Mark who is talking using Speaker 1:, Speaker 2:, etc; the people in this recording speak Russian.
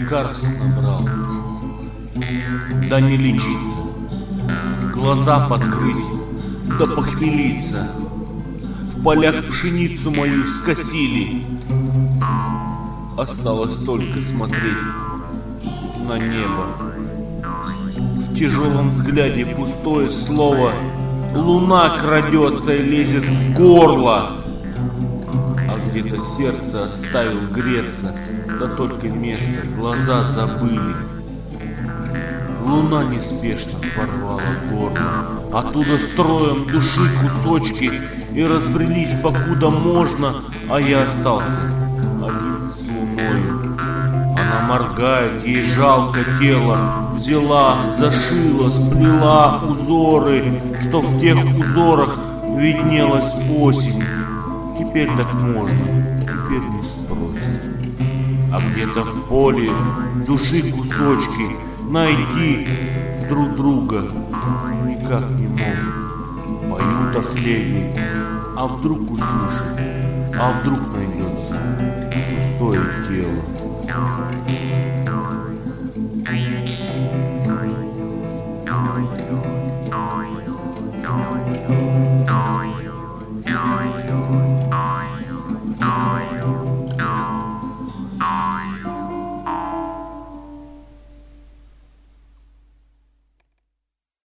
Speaker 1: лекарств набрал, да не лечиться, глаза подкрыть, да похмелиться. В полях пшеницу мою скосили, осталось только смотреть на небо. В тяжелом взгляде пустое слово, луна крадется и лезет в горло. А где-то сердце оставил греться, да только место глаза забыли. Луна неспешно порвала горло, оттуда строем души кусочки и разбрелись покуда можно, а я остался один с луною. Она моргает, ей жалко тело, взяла, зашила, сплела узоры, что в тех узорах виднелась осень. Теперь так можно, теперь не спросит. А где-то в поле души кусочки найти друг друга никак не могут. Поют о хлебе, а вдруг услышит, а вдруг найдется пустое тело.